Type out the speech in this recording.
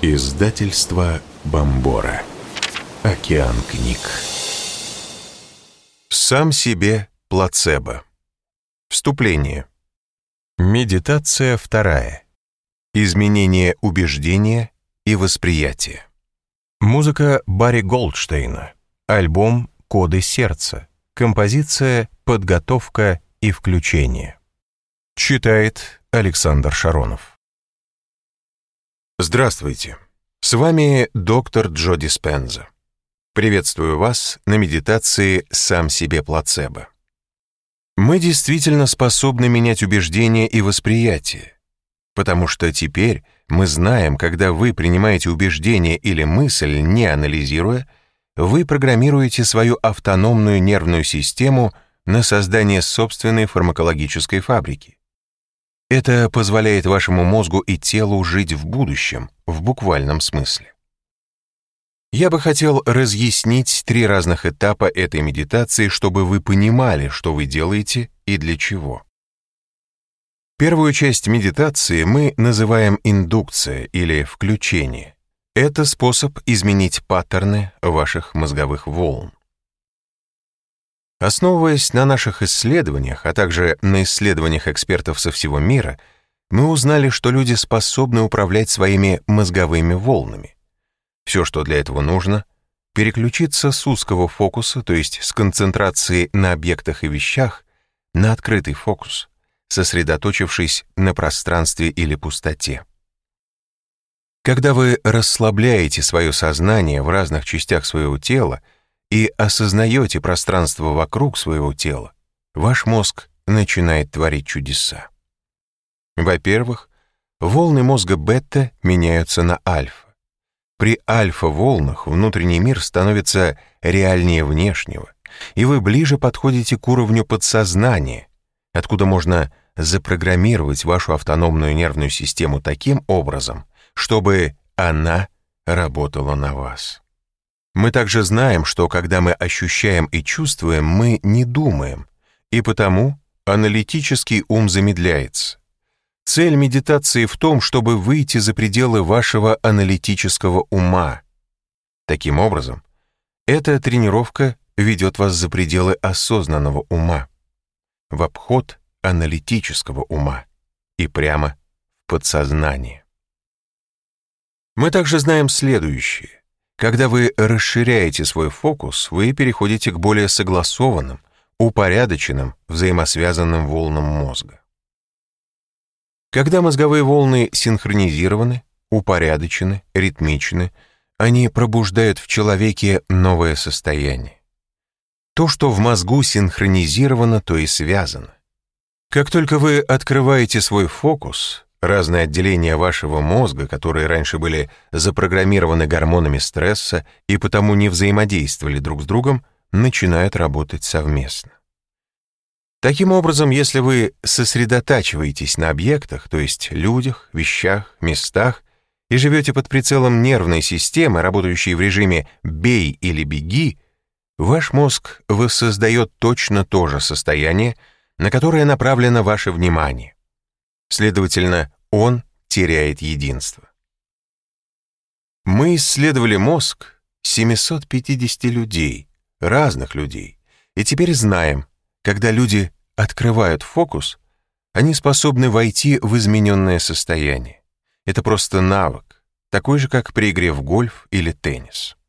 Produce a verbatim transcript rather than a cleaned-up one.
Издательство Бомбора. Океан книг. Сам себе плацебо. Вступление. Медитация вторая. Изменение убеждения и восприятия. Музыка Барри Голдштейна. Альбом «Коды сердца». Композиция «Подготовка и включение». Читает Александр Шаронов. Здравствуйте. С вами доктор Джо Диспенза. Приветствую вас на медитации «Сам себе плацебо». Мы действительно способны менять убеждения и восприятие, потому что теперь мы знаем, когда вы принимаете убеждение или мысль, не анализируя, вы программируете свою автономную нервную систему на создание собственной фармакологической фабрики. Это позволяет вашему мозгу и телу жить в будущем, в буквальном смысле. Я бы хотел разъяснить три разных этапа этой медитации, чтобы вы понимали, что вы делаете и для чего. Первую часть медитации мы называем индукция или включение. Это способ изменить паттерны ваших мозговых волн. Основываясь на наших исследованиях, а также на исследованиях экспертов со всего мира, мы узнали, что люди способны управлять своими мозговыми волнами. Все, что для этого нужно, переключиться с узкого фокуса, то есть с концентрации на объектах и вещах, на открытый фокус, сосредоточившись на пространстве или пустоте. Когда вы расслабляете свое сознание в разных частях своего тела и осознаете пространство вокруг своего тела, ваш мозг начинает творить чудеса. Во-первых, волны мозга бета меняются на альфа. При альфа-волнах внутренний мир становится реальнее внешнего, и вы ближе подходите к уровню подсознания, откуда можно запрограммировать вашу автономную нервную систему таким образом, чтобы она работала на вас. Мы также знаем, что когда мы ощущаем и чувствуем, мы не думаем, и потому аналитический ум замедляется. Цель медитации в том, чтобы выйти за пределы вашего аналитического ума. Таким образом, эта тренировка ведет вас за пределы осознанного ума, в обход аналитического ума и прямо в подсознание. Мы также знаем следующее. Когда вы расширяете свой фокус, вы переходите к более согласованным, упорядоченным, взаимосвязанным волнам мозга. Когда мозговые волны синхронизированы, упорядочены, ритмичны, они пробуждают в человеке новое состояние. То, что в мозгу синхронизировано, то и связано. Как только вы открываете свой фокус, разные отделения вашего мозга, которые раньше были запрограммированы гормонами стресса и потому не взаимодействовали друг с другом, начинают работать совместно. Таким образом, если вы сосредотачиваетесь на объектах, то есть людях, вещах, местах, и живете под прицелом нервной системы, работающей в режиме «бей или беги», ваш мозг воссоздает точно то же состояние, на которое направлено ваше внимание. Следовательно, он теряет единство. Мы исследовали мозг семисот пятидесяти людей, разных людей, и теперь знаем, когда люди открывают фокус, они способны войти в измененное состояние. Это просто навык, такой же, как при игре в гольф или теннис.